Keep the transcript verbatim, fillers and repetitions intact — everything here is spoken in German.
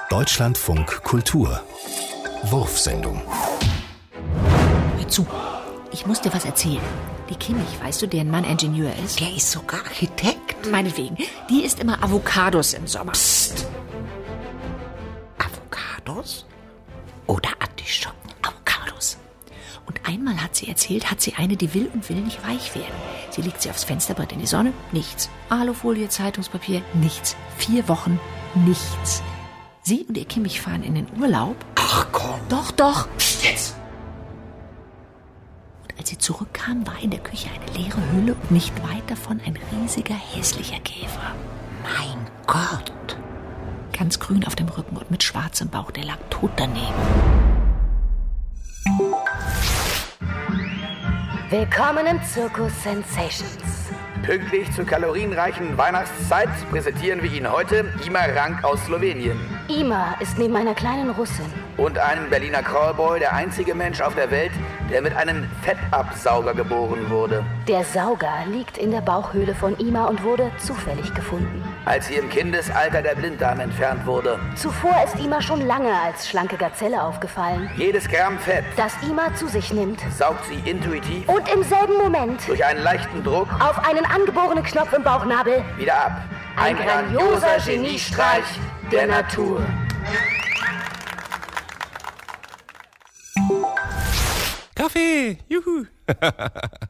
Deutschlandfunk Kultur Wurfsendung. Hör zu, ich muss dir was erzählen. Die Kimmich, weißt du, deren Mann Ingenieur ist? Der ist sogar Architekt. Meinetwegen. Die isst immer Avocados im Sommer. Psst. Avocados? Oder Artischocken? Avocados. Und einmal hat sie erzählt, hat sie eine, die will und will nicht weich werden. Sie legt sie aufs Fensterbrett in die Sonne, nichts. Alufolie, Zeitungspapier, nichts. Vier Wochen, nichts. Sie und ihr Kimmich fahren in den Urlaub. Ach komm. Doch, doch. Psst jetzt. Und als sie zurückkam, war in der Küche eine leere Hülle und nicht weit davon ein riesiger, hässlicher Käfer. Mein Gott. Ganz grün auf dem Rücken und mit schwarzem Bauch, der lag tot daneben. Willkommen im Zirkus Sensations. Pünktlich zur kalorienreichen Weihnachtszeit präsentieren wir Ihnen heute Ima Rank aus Slowenien. Ima ist neben einer kleinen Russin. Und einem Berliner Callboy der einzige Mensch auf der Welt, der mit einem Fettabsauger geboren wurde. Der Sauger liegt in der Bauchhöhle von Ima und wurde zufällig gefunden. Als sie im Kindesalter der Blinddarm entfernt wurde. Zuvor ist Ima schon lange als schlanke Gazelle aufgefallen. Jedes Gramm Fett, Das Ima zu sich nimmt saugt sie intuitiv und im selben Moment durch einen leichten Druck auf einen angeborenen Knopf im Bauchnabel wieder ab. ein grandioser Geniestreich der Natur. Kaffee! Juhu!